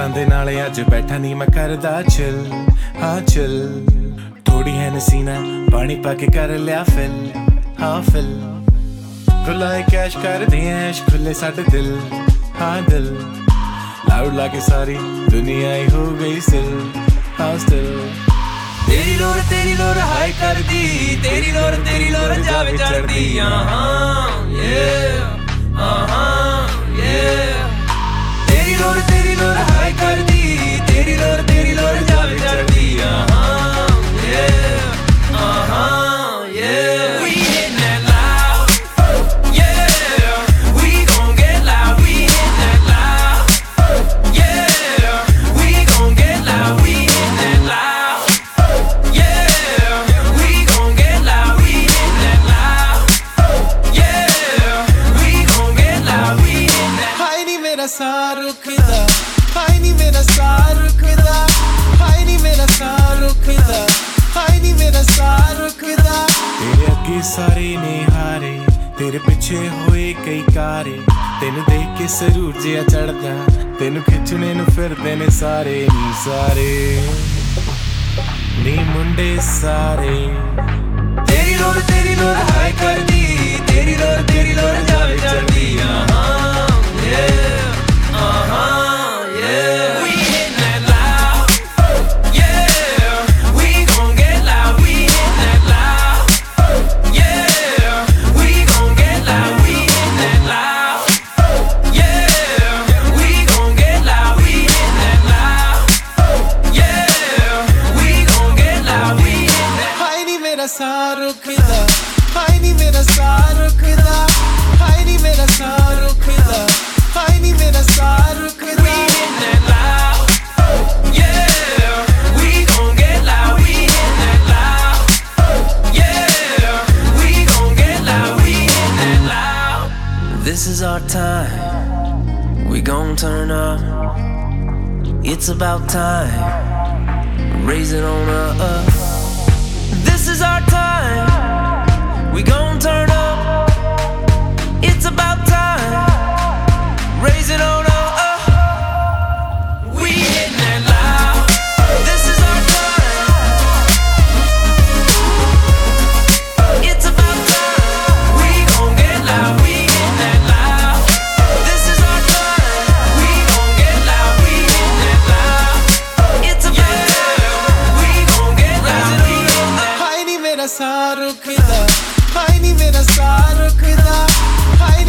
यारां दे नाले अज बैठा नी मैं करदा चिल हाँ चिल थोड़ी है नसीना पानी पाके कर लिया फिल हाँ फिल खुला है कैश कर दे ऐश खुले साडे दिल हाँ दिल लाउड लाके सारी दुनिया ही हो गई सिल हाँ स्टिल तेरी लोर हाई कर दी तेरी लोर जावे चढ़ दी तेरी लोर हाई कर दी तेरी लोर जावे चढ़ दी We hitting that loud, yeah. We gon' get loud. We hitting that loud, yeah. We gon' get loud. We hitting that loud, yeah. We gon' get loud. We hitting that loud, yeah. We gon' get loud. We hitting that. हाय नी मेरा सार रुकदा, हाय नी मेरा सार रुकदा, हाय नी मेरा सार रुकदा, हाय नी मेरा सार रुकदा। तेरे अगे सारे ने हारे तेरे पिछे होए कई कारे तेनू देख के सरूर जिया चढ़दा तेनू खिचने नू फिरदे ने सारे नी मुंडे सारे तेरी लोर हाई कर दी तेरी लोर जावे चढ़ दी We hitting that loud, yeah. We gon' get loud. We hitting that loud, yeah. We gon' get loud. We hitting that loud, yeah. We gon' get loud. We hitting that loud, yeah. We gon' get loud. We hitting that. हाय नी मेरा सार रुकदा, हाय नी मेरा सार रुकदा, हाय नी मेरा सार रुकदा, हाय नी मेरा सार रुकदा। We hitting that loud, yeah. We gon' get loud. We hitting that loud, yeah. We gon' get loud. We hitting that loud. This is our time, we gon' turn up. It's about time, raise it on up. This is our time, we gon' turn up. It's about time, raise it on up. We hitting that loud. This is our time, it's about time. We gon' get loud. We hitting that loud. This is our time, We gon' get loud. We hitting that loud. it's about time. We gon' get loud. We hitting that. हाय नी मेरा सार रुकदा, हाय नी मेरा सार रुकदा, हाय